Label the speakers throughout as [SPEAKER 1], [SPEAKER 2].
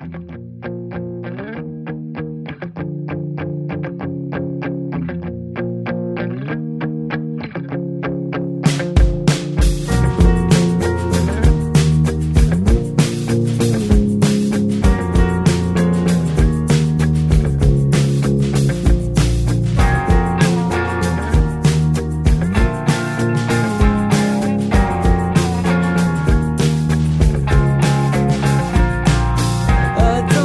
[SPEAKER 1] A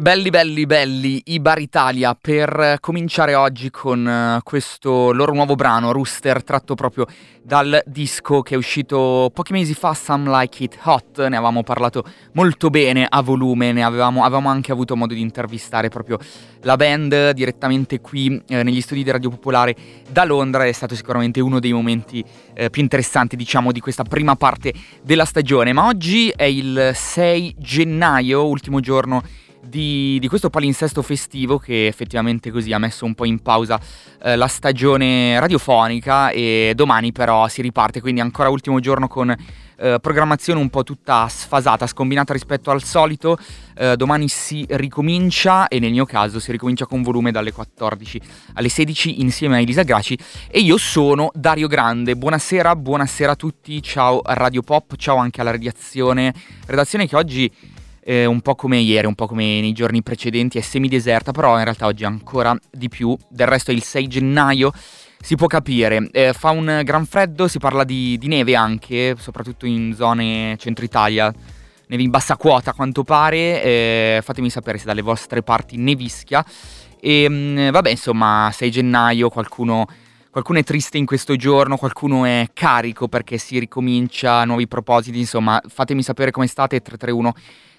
[SPEAKER 1] Belli, belli, belli, i Bar Italia, per cominciare oggi con questo loro nuovo brano, Rooster, tratto proprio dal disco che è uscito pochi mesi fa, Some Like It Hot. Ne avevamo parlato molto bene a volume, avevamo anche avuto modo di intervistare proprio la band direttamente qui negli studi di Radio Popolare da Londra. È stato sicuramente uno dei momenti più interessanti, diciamo, di questa prima parte della stagione. Ma oggi è il 6 gennaio, ultimo giorno di questo palinsesto festivo che effettivamente così ha messo un po' in pausa la stagione radiofonica, e domani però si riparte, quindi ancora ultimo giorno con programmazione un po' tutta sfasata, scombinata rispetto al solito. Domani si ricomincia, e nel mio caso si ricomincia con volume dalle 14 alle 16 insieme a Elisa Graci, e io sono Dario Grande. Buonasera a tutti, ciao a Radio Pop, ciao anche alla redazione che oggi un po' come ieri, un po' come nei giorni precedenti, è semideserta, però in realtà oggi ancora di più. Del resto è il 6 gennaio, si può capire, fa un gran freddo, si parla di neve anche, soprattutto in zone centro Italia, neve in bassa quota a quanto pare. Fatemi sapere se dalle vostre parti nevischia. E vabbè, insomma, 6 gennaio, qualcuno è triste in questo giorno, qualcuno è carico perché si ricomincia, nuovi propositi. Insomma, fatemi sapere come state. 331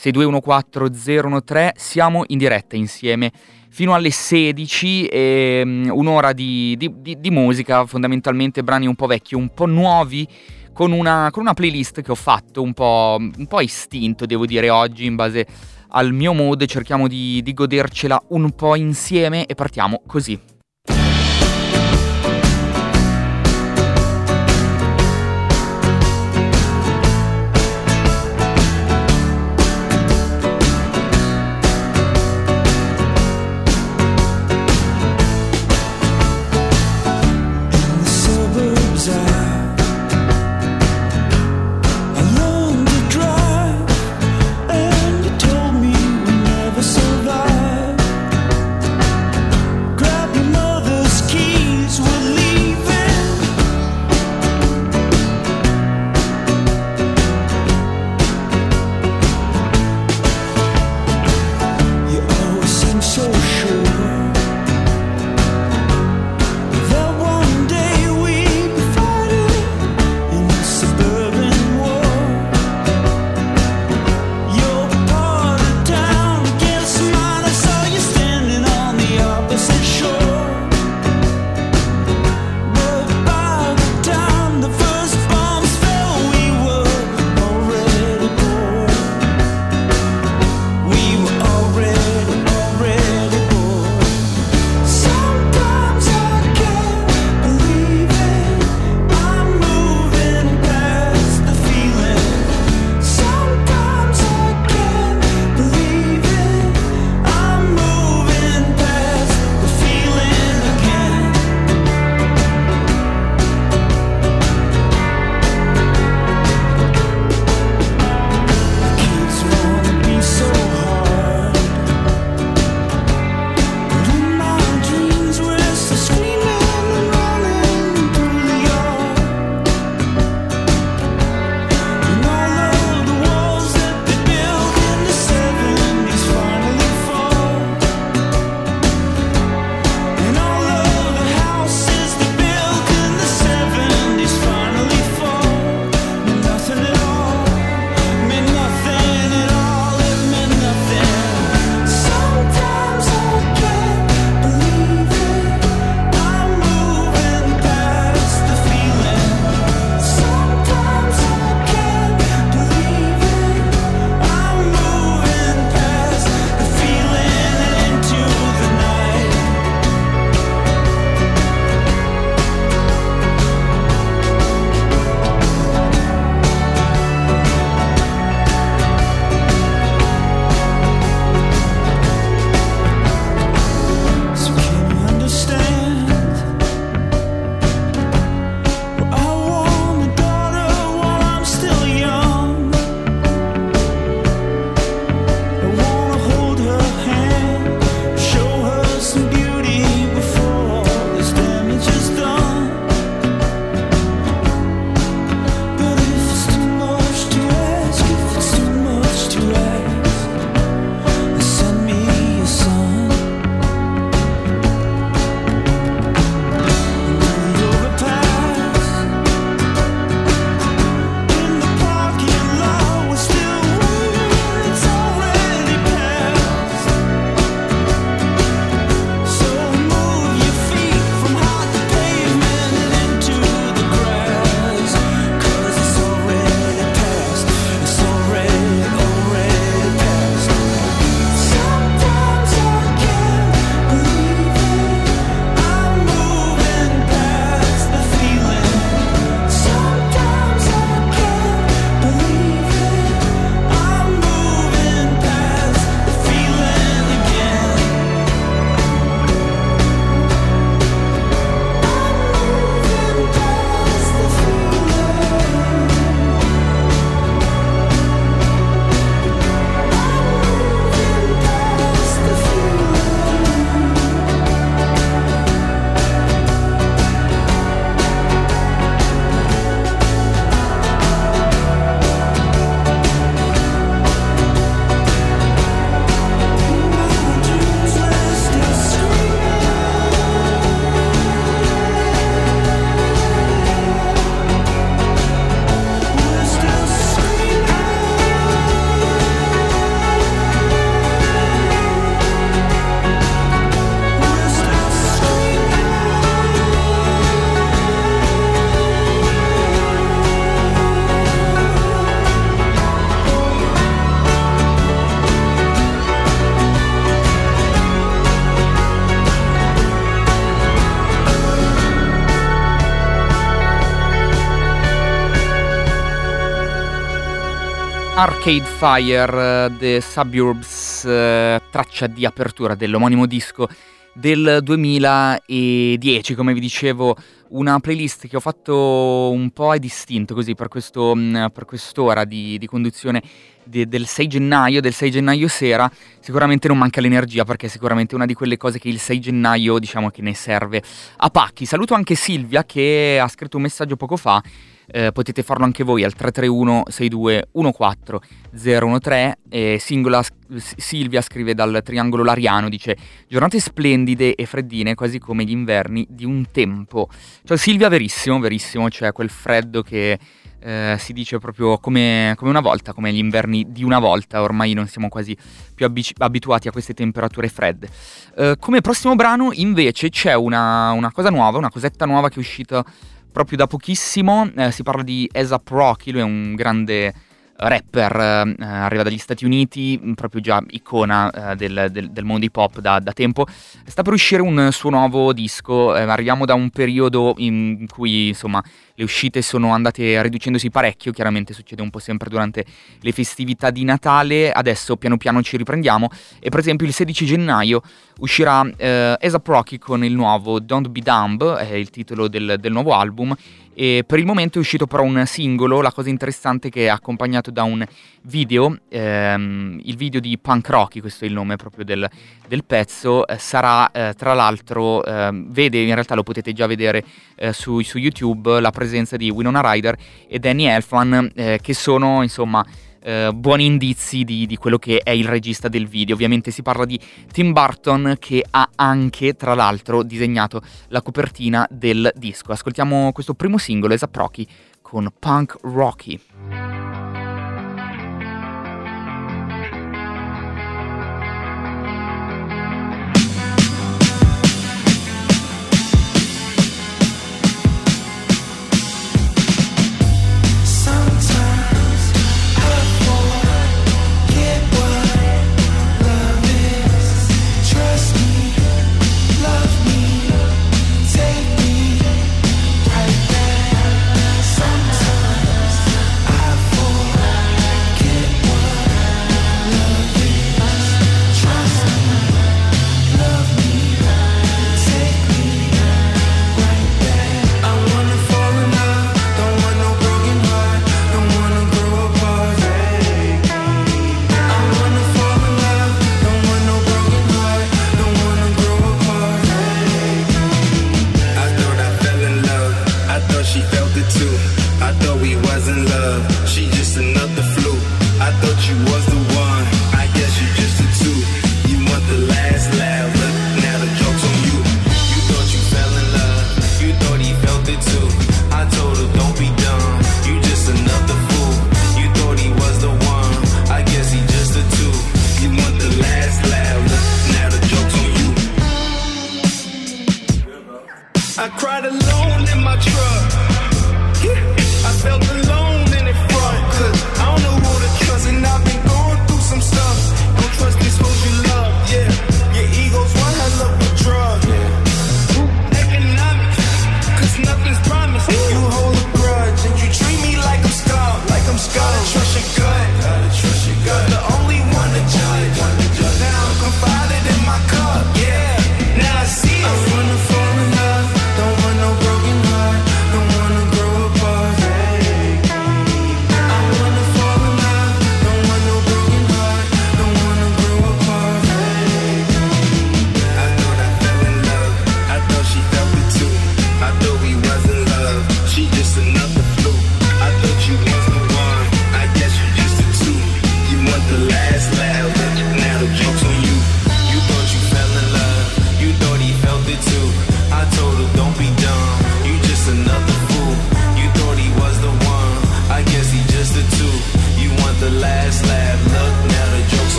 [SPEAKER 1] 6214 013. Siamo in diretta insieme fino alle 16, e un'ora di musica, fondamentalmente brani un po' vecchi, un po' nuovi, con una playlist che ho fatto un po' istinto, devo dire, oggi in base al mio mood. Cerchiamo di godercela un po' insieme e partiamo così.
[SPEAKER 2] Grab your
[SPEAKER 1] Arcade Fire, The Suburbs, traccia di apertura dell'omonimo disco del 2010, come vi dicevo, una playlist che ho fatto un po' a distinto così per quest'ora di conduzione del 6 gennaio sera. Sicuramente non manca l'energia, perché è sicuramente una di quelle cose che il 6 gennaio diciamo che ne serve a pacchi. Saluto anche Silvia che ha scritto un messaggio poco fa. Potete farlo anche voi al 331 62 14 013. Silvia scrive dal Triangolo Lariano, dice: giornate splendide e freddine, quasi come gli inverni di un tempo. Cioè Silvia, verissimo, c'è quel freddo che si dice proprio come una volta, come gli inverni di una volta. Ormai non siamo quasi più abituati a queste temperature fredde. Come prossimo brano invece c'è una cosa nuova, una cosetta nuova che è uscita proprio da pochissimo. Si parla di A$AP Rocky. Lui è un grande rapper, arriva dagli Stati Uniti, proprio già icona del mondo hip hop da tempo. Sta per uscire un suo nuovo disco. Arriviamo da un periodo in cui insomma le uscite sono andate riducendosi parecchio, chiaramente succede un po' sempre durante le festività di Natale. Adesso piano piano ci riprendiamo e per esempio il 16 gennaio uscirà A$AP Rocky con il nuovo Don't Be Dumb, è il titolo del nuovo album. E per il momento è uscito però un singolo. La cosa interessante è che è accompagnato da un video, il video di Punk Rocky, questo è il nome proprio del pezzo. Sarà tra l'altro, vede, in realtà lo potete già vedere su YouTube, la presenza di Winona Ryder e Danny Elfman, che sono insomma buoni indizi di quello che è il regista del video. Ovviamente si parla di Tim Burton, che ha anche tra l'altro disegnato la copertina del disco. Ascoltiamo questo primo singolo, A$AP Rocky con Punk Rocky.
[SPEAKER 2] I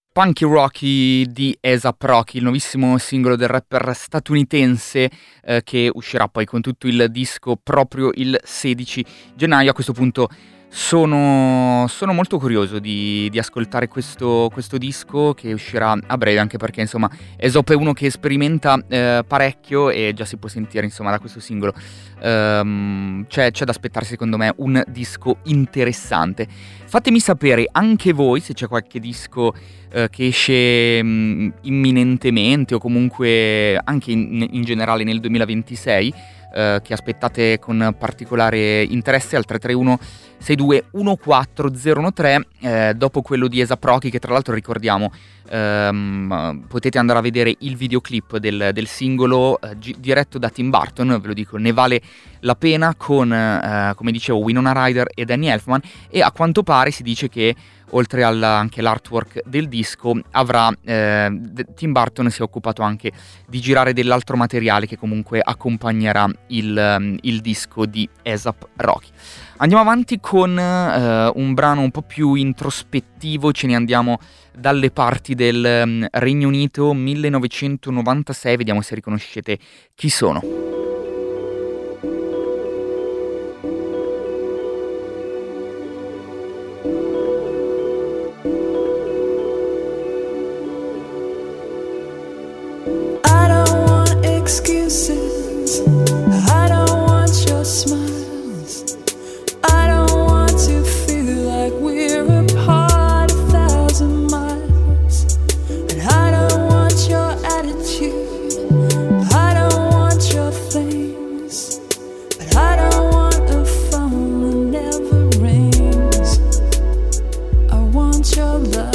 [SPEAKER 1] Punky Rocky di A$AP Rocky, il nuovissimo singolo del rapper statunitense che uscirà poi con tutto il disco proprio il 16 gennaio. A questo punto sono molto curioso di ascoltare questo disco che uscirà a breve, anche perché insomma A$AP è uno che sperimenta parecchio e già si può sentire insomma da questo singolo. C'è da aspettarsi secondo me un disco interessante. Fatemi sapere anche voi se c'è qualche disco che esce imminentemente o comunque anche in generale nel 2026 che aspettate con particolare interesse al 331 62 14013 dopo quello di A$AP Rocky, che tra l'altro ricordiamo potete andare a vedere il videoclip del singolo diretto da Tim Burton, ve lo dico, ne vale la pena, con come dicevo Winona Ryder e Danny Elfman, e a quanto pare si dice che oltre anche l'artwork del disco avrà Tim Burton si è occupato anche di girare dell'altro materiale che comunque accompagnerà il disco di A$AP Rocky. Andiamo avanti con un brano un po' più introspettivo, ce ne andiamo dalle parti del Regno Unito, 1996, vediamo se riconoscete chi sono.
[SPEAKER 2] I don't want excuses, I don't want your smiles, I don't want to feel like we're apart 1,000 miles, and I don't want your attitude, I don't want your things, but I don't want a phone that never rings. I want your love.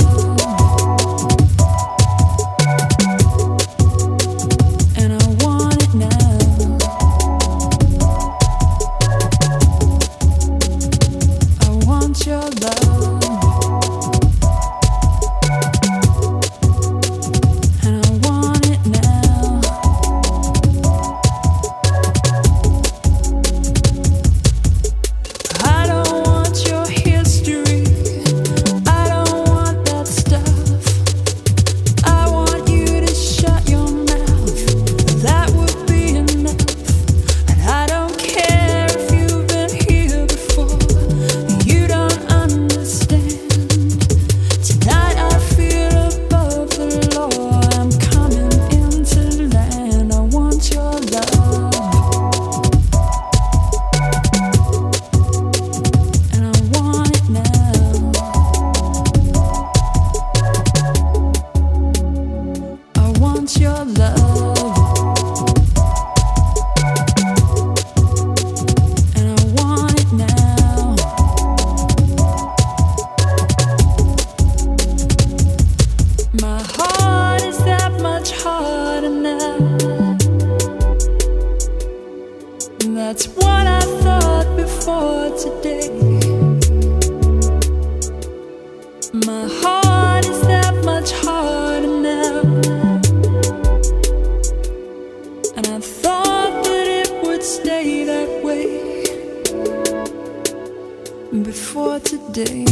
[SPEAKER 2] That's what I thought before today. My heart is that much harder now, and I thought that it would stay that way before today.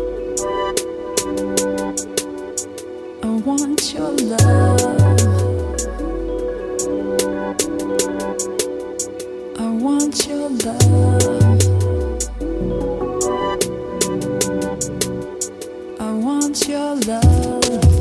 [SPEAKER 2] I want your love. I want your love. I want your love.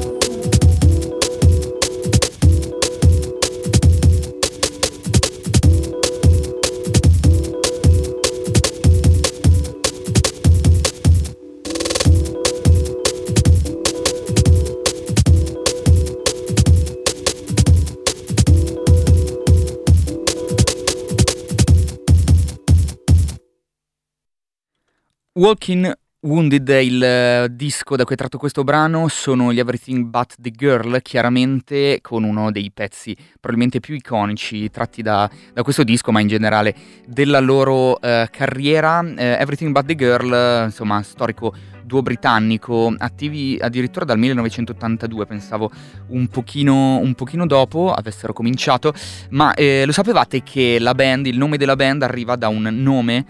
[SPEAKER 1] Walking Wounded è il disco da cui è tratto questo brano, sono gli Everything But The Girl, chiaramente con uno dei pezzi probabilmente più iconici tratti da questo disco, ma in generale della loro carriera. Everything But The Girl, insomma, storico duo britannico, attivi addirittura dal 1982, pensavo un pochino dopo avessero cominciato, ma lo sapevate che la band, il nome della band arriva da un nome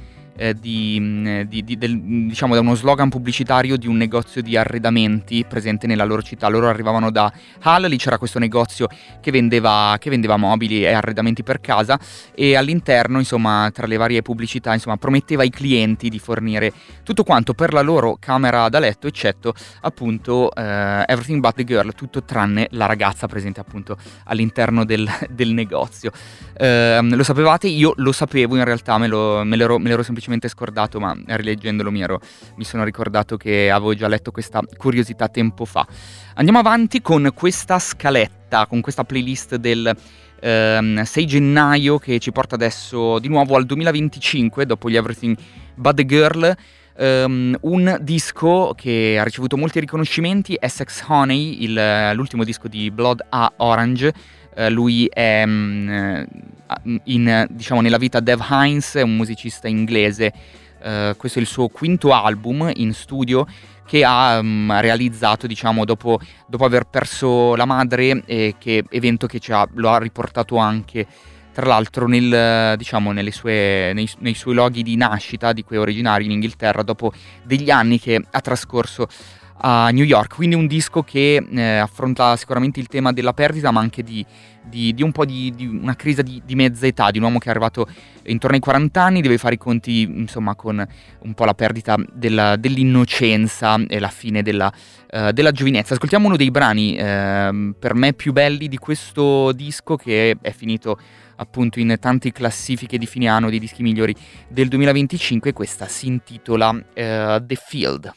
[SPEAKER 1] diciamo da uno slogan pubblicitario di un negozio di arredamenti presente nella loro città. Loro arrivavano da Hull, lì c'era questo negozio che vendeva mobili e arredamenti per casa, e all'interno, insomma, tra le varie pubblicità, insomma, prometteva ai clienti di fornire tutto quanto per la loro camera da letto, eccetto appunto Everything But The Girl, tutto tranne la ragazza presente appunto all'interno del negozio. Lo sapevate? Io lo sapevo, in realtà me l'ero semplicemente scordato, ma rileggendolo mi sono ricordato che avevo già letto questa curiosità tempo fa. Andiamo avanti con questa scaletta, con questa playlist del 6 gennaio che ci porta adesso di nuovo al 2025 dopo gli Everything But The Girl. Un disco che ha ricevuto molti riconoscimenti, Essex Honey, l'ultimo disco di Blood Orange. Lui è diciamo nella vita Dev Hynes, è un musicista inglese. Questo è il suo quinto album in studio che ha realizzato, diciamo, dopo aver perso la madre, che evento che lo ha riportato anche, tra l'altro, nei suoi luoghi di nascita, di quei originari in Inghilterra, dopo degli anni che ha trascorso a New York. Quindi un disco che affronta sicuramente il tema della perdita, ma anche di un po' di una crisi di mezza età, di un uomo che è arrivato intorno ai 40 anni, deve fare i conti, insomma, con un po' la perdita dell'innocenza e la fine della giovinezza. Ascoltiamo uno dei brani per me più belli di questo disco, che è finito appunto in tante classifiche di fine anno dei dischi migliori del 2025. Questa si intitola The Field.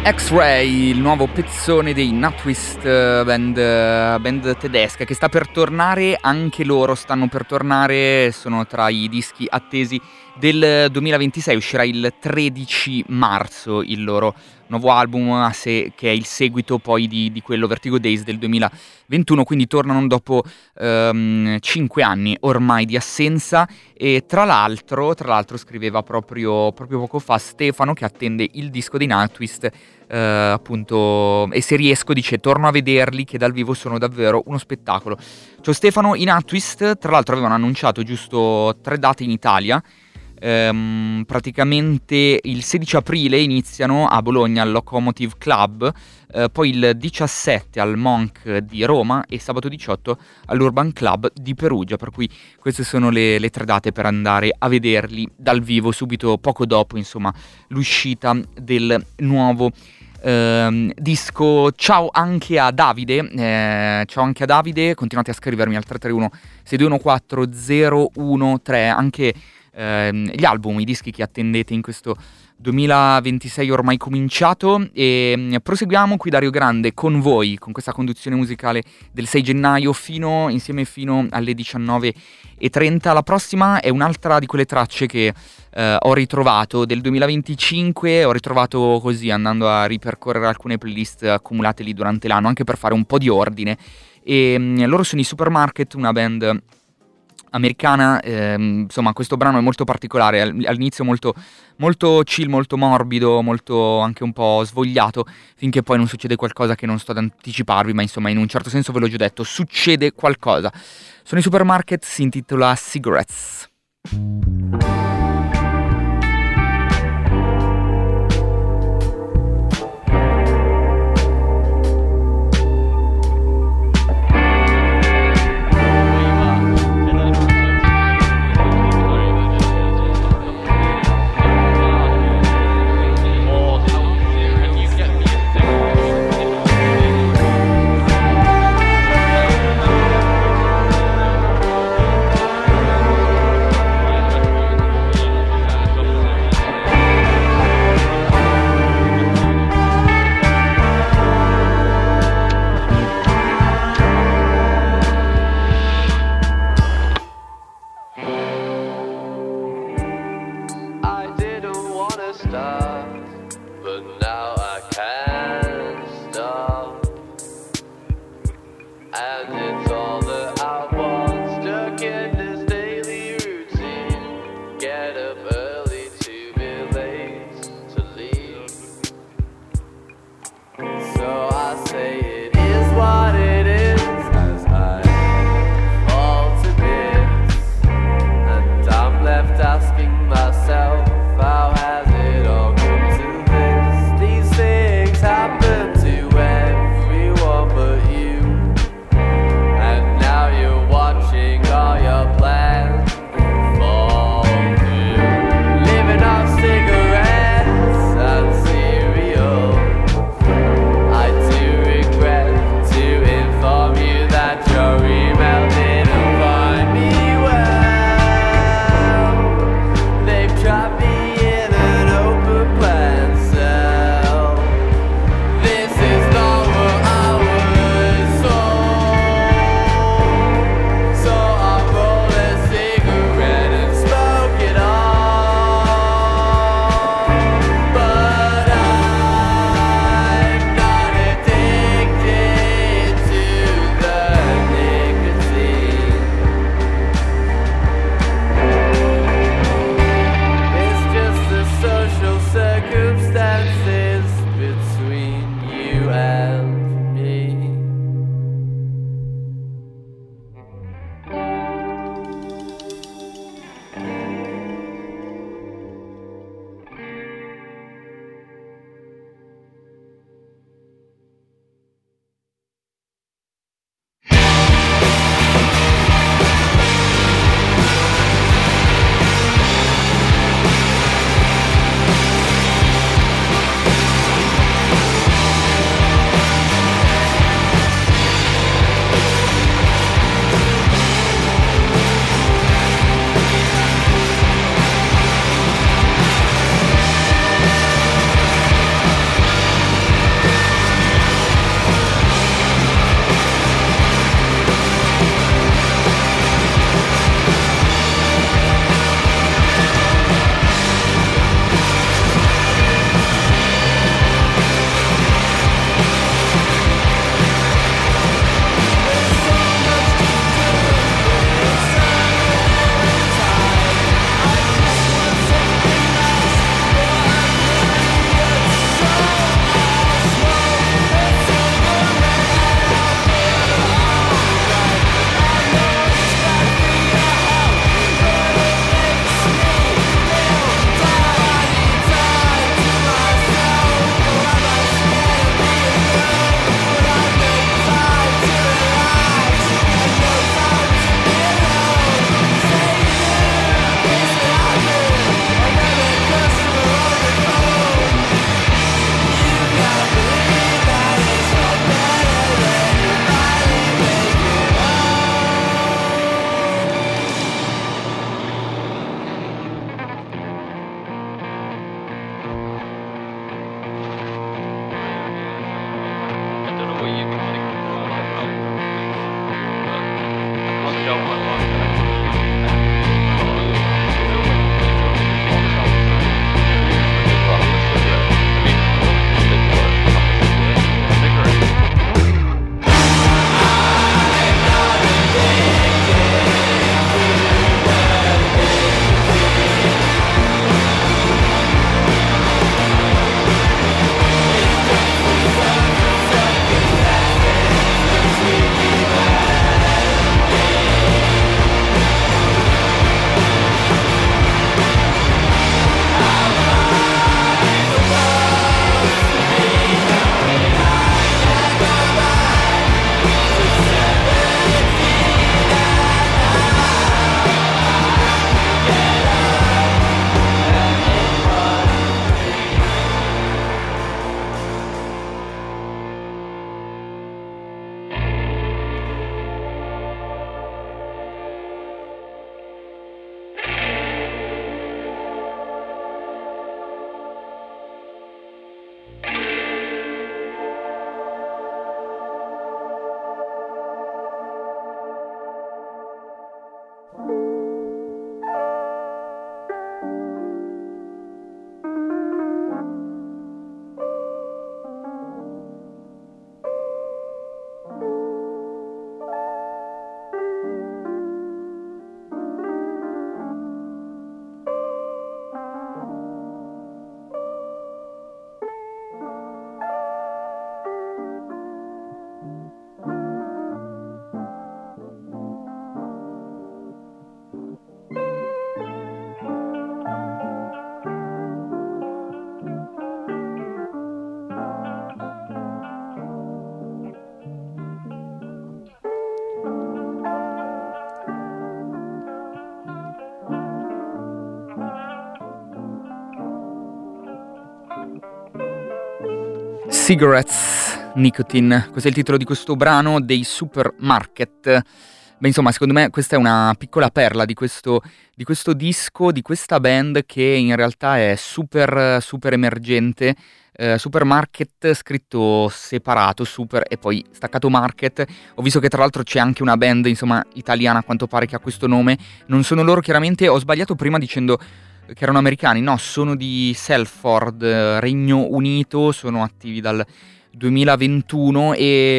[SPEAKER 1] X-Ray, il nuovo pezzone dei Nutwist, band tedesca che sta per tornare, anche loro stanno per tornare, sono tra i dischi attesi del 2026, uscirà il 13 marzo il loro nuovo album, che è il seguito poi di quello Vertigo Days del 2021, quindi tornano dopo 5 anni ormai di assenza. E tra l'altro scriveva proprio poco fa Stefano, che attende il disco dei Nutwist, appunto, e se riesco dice torno a vederli, che dal vivo sono davvero uno spettacolo. Ciao Stefano, i Nutwist tra l'altro avevano annunciato giusto 3 date in Italia. Praticamente il 16 aprile iniziano a Bologna al Locomotive Club, poi il 17 al Monk di Roma e sabato 18 all'Urban Club di Perugia, per cui queste sono le 3 date per andare a vederli dal vivo subito poco dopo, insomma, l'uscita del nuovo disco. Ciao anche a Davide, continuate a scrivermi al 331 6214 013 anche gli album, i dischi che attendete in questo 2026 ormai cominciato. E proseguiamo qui Dario Grande con voi, con questa conduzione musicale del 6 gennaio insieme fino alle 19:30. La prossima è un'altra di quelle tracce che ho ritrovato del 2025, ho ritrovato così andando a ripercorrere alcune playlist accumulate lì durante l'anno, anche per fare un po' di ordine. E loro sono i Supermarket, una band americana. Insomma, questo brano è molto particolare, all'inizio molto, molto chill, molto morbido, molto anche un po' svogliato, finché poi non succede qualcosa che non sto ad anticiparvi, ma insomma in un certo senso ve l'ho già detto, succede qualcosa. Sono i Supermarket, si intitola Cigarettes. Cigarettes, Nicotine, questo è il titolo di questo brano dei Supermarket. Beh, insomma, secondo me questa è una piccola perla di questo disco, di questa band che in realtà è super emergente. Supermarket scritto separato, super e poi staccato market. Ho visto che tra l'altro c'è anche una band, insomma, italiana a quanto pare che ha questo nome. Non sono loro chiaramente, ho sbagliato prima dicendo che erano americani, no, sono di Salford, Regno Unito, sono attivi dal 2021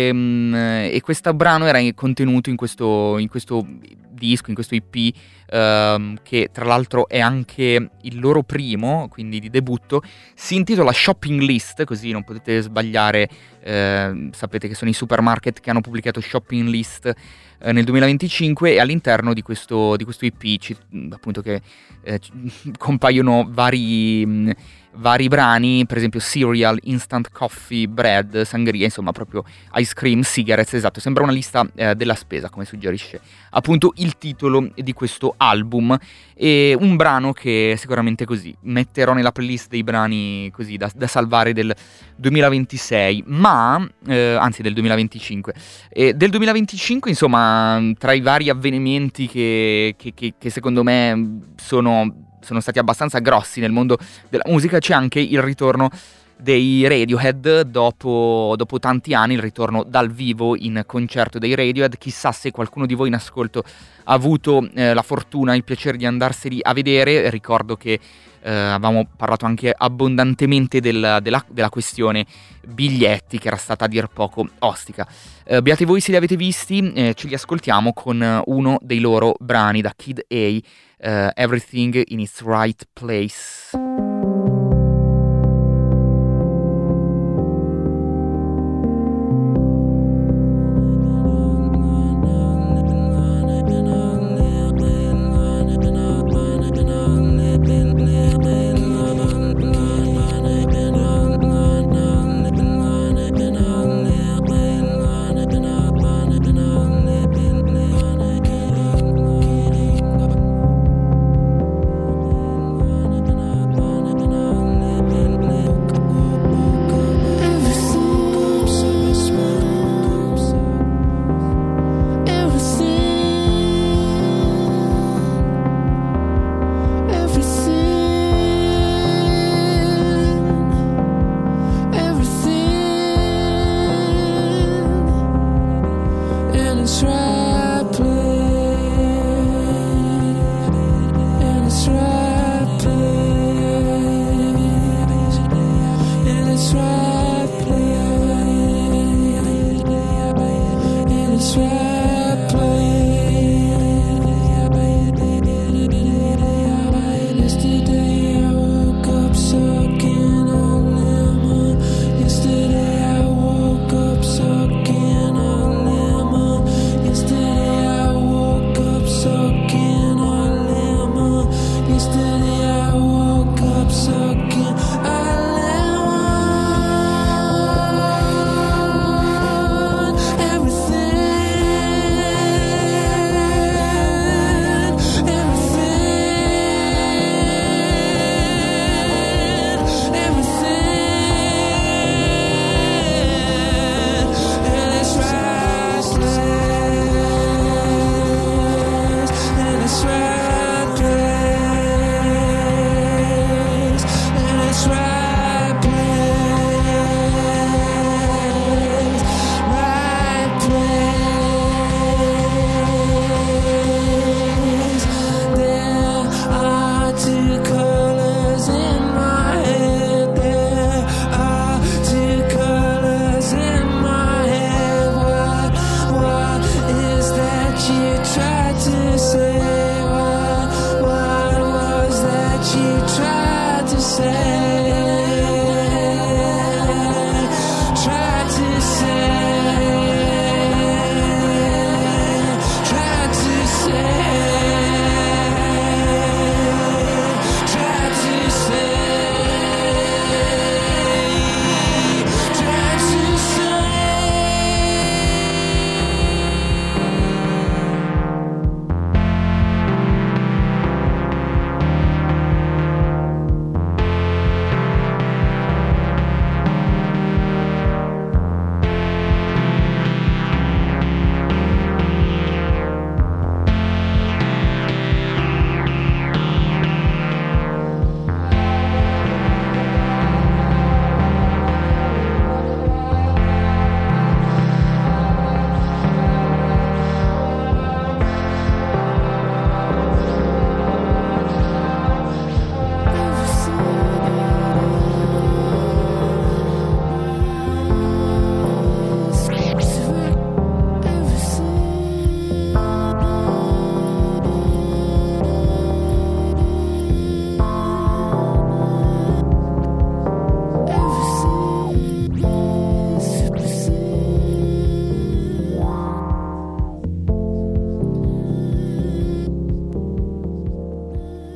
[SPEAKER 1] e questo brano era contenuto in questo disco, in questo EP, che tra l'altro è anche il loro primo, quindi di debutto. Si intitola Shopping List, così non potete sbagliare. Sapete che sono i Supermarket che hanno pubblicato Shopping List nel 2025 e all'interno di questo EP appunto che compaiono vari brani, per esempio Cereal, Instant Coffee, Bread, Sangria, insomma proprio Ice Cream, Cigarettes, esatto, sembra una lista della spesa, come suggerisce appunto il titolo di questo album. E un brano che sicuramente così metterò nella playlist dei brani così da salvare del 2026, ma anzi del 2025 e del 2025, insomma, tra i vari avvenimenti che secondo me sono stati abbastanza grossi nel mondo della musica, c'è anche il ritorno dei Radiohead dopo tanti anni, il ritorno dal vivo in concerto dei Radiohead. Chissà se qualcuno di voi in ascolto ha avuto la fortuna, il piacere di andarseli a vedere. Ricordo che avevamo parlato anche abbondantemente della questione biglietti, che era stata a dir poco ostica. Beati voi se li avete visti. Ce li ascoltiamo con uno dei loro brani da Kid A, Everything in its Right Place.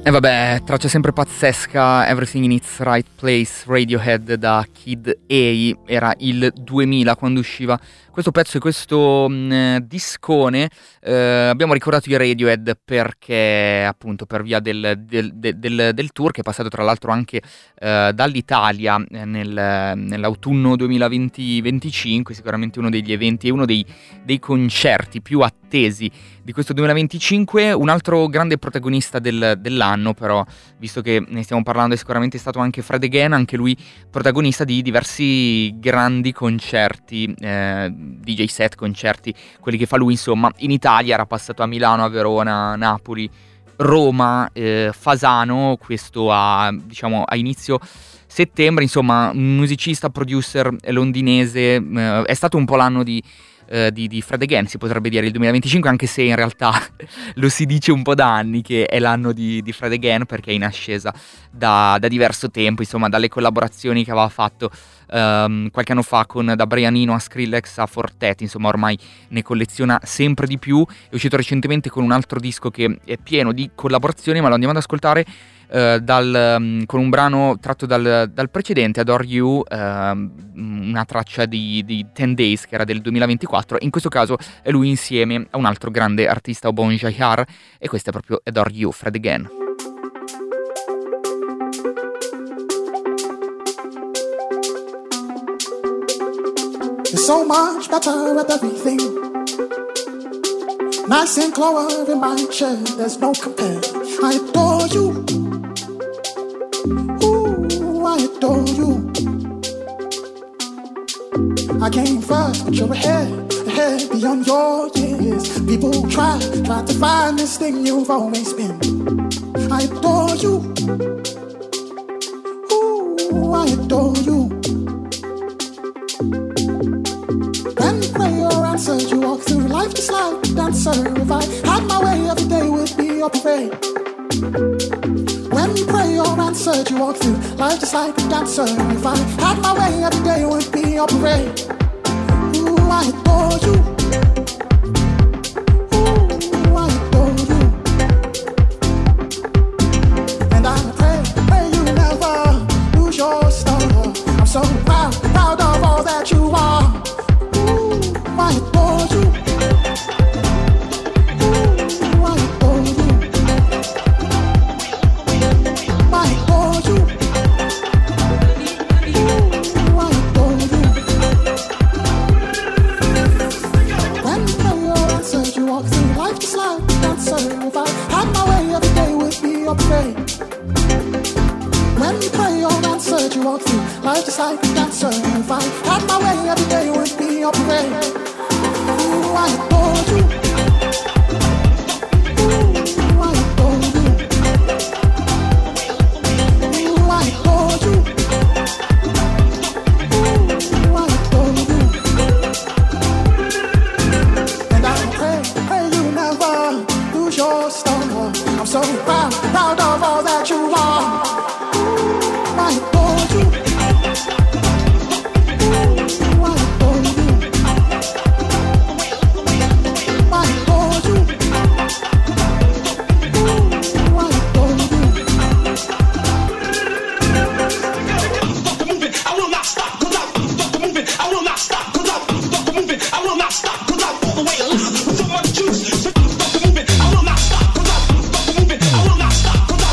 [SPEAKER 1] E vabbè, traccia sempre pazzesca, Everything in its Right Place, Radiohead da Kid A. Era il 2000 quando usciva questo pezzo e questo discone. Abbiamo ricordato i Radiohead perché appunto per via del tour, che è passato tra l'altro anche dall'Italia nell'autunno 2020-25, sicuramente uno degli eventi e uno dei concerti più attesi di questo 2025. Un altro grande protagonista dell'anno, però, visto che ne stiamo parlando, è sicuramente stato anche Fred Again, anche lui protagonista di diversi grandi concerti, DJ set, concerti, quelli che fa lui, insomma. In Italia era passato a Milano, a Verona, Napoli, Roma, Fasano, questo a inizio settembre. Insomma, un musicista, producer londinese. È stato un po' l'anno di Fred Again, si potrebbe dire, il 2025, anche se in realtà lo si dice un po' da anni che è l'anno di Fred Again, perché è in ascesa da diverso tempo, insomma, dalle collaborazioni che aveva fatto qualche anno fa da Brian Eno a Skrillex a Fortet, insomma ormai ne colleziona sempre di più. È uscito recentemente con un altro disco che è pieno di collaborazioni, ma lo andiamo ad ascoltare con un brano tratto dal precedente, Adore You, una traccia di 10 Days che era del 2024. In questo caso è lui insieme a un altro grande artista, Bon Jahar, e questo è proprio Adore You, Fred Again.
[SPEAKER 3] You're so much better at everything. Nice and clover in my chair, there's no compare. I adore you. Ooh, I adore you. I came first, but you're ahead beyond your years. People try to find this thing you've always been. I adore you. Ooh, I adore you. When prayer answered, you walk through life just like a dancer. If I had my way, every day would be a parade. When prayer answered, you walk through life just like a dancer. If I had my way, every day would be a parade. Ooh, I adore you. Ooh, I adore you. And I pray you never lose your star. I'm so proud of all that you are. I adore you. Ooh, I adore you. I adore you. Ooh, I adore you. When prayer answered, you walk through life just like a dancer. If I had my way, every day would be a parade. When prayer answered, you walk through life just like a dancer. If I had my way, every day would be a parade. Ooh, I adore you. Ooh, I adore you. Ooh, I adore you. Ooh, I adore you. And I pray you never lose your star. I'm so proud of all that you are. Ooh, I adore you. Ooh, I adore you.
[SPEAKER 4] Stop,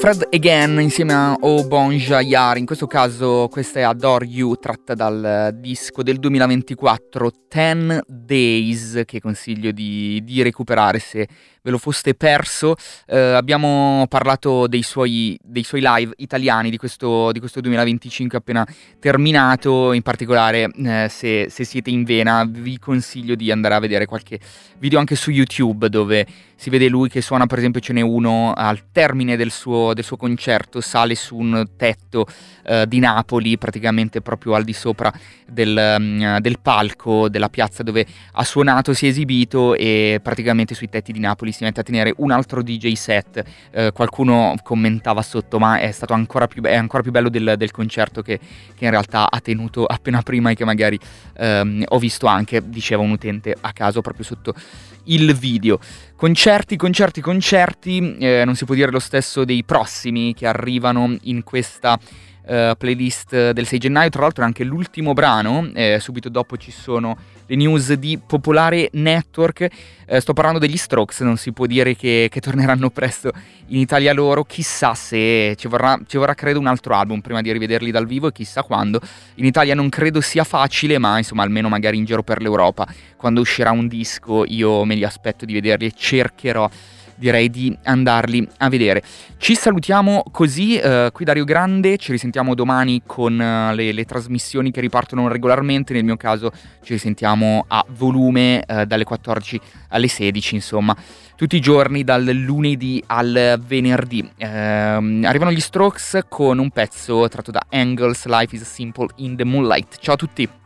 [SPEAKER 1] Fred Again insieme a Oh Bon Jaillard, in questo caso questa è Adore You, tratta dal disco del 2024 10 Days, che consiglio di recuperare se ve lo foste perso. Abbiamo parlato dei suoi live italiani di questo 2025 appena terminato, in particolare se siete in vena vi consiglio di andare a vedere qualche video anche su YouTube dove si vede lui che suona, per esempio ce n'è uno al termine del suo concerto, sale su un tetto di Napoli, praticamente proprio al di sopra del palco della piazza dove ha suonato, si è esibito, e praticamente sui tetti di Napoli si mette a tenere un altro DJ set. Qualcuno commentava sotto, ma è stato ancora più bello del concerto che in realtà ha tenuto appena prima e che magari ho visto anche, diceva un utente a caso proprio sotto il video. Concerti, non si può dire lo stesso dei prossimi che arrivano in questa playlist del 6 gennaio. Tra l'altro è anche l'ultimo brano, subito dopo ci sono le news di Popolare Network. Sto parlando degli Strokes, non si può dire che torneranno presto in Italia loro, chissà se ci vorrà credo un altro album prima di rivederli dal vivo, e chissà quando. In Italia non credo sia facile, ma insomma almeno magari in giro per l'Europa quando uscirà un disco io me li aspetto di vederli e cercherò, direi, di andarli a vedere. Ci salutiamo così qui da Rio Grande, ci risentiamo domani con le trasmissioni che ripartono regolarmente. Nel mio caso ci risentiamo a volume dalle 14 alle 16, insomma tutti i giorni dal lunedì al venerdì. Arrivano gli Strokes con un pezzo tratto da Angles, Life is Simple in the Moonlight. Ciao a tutti!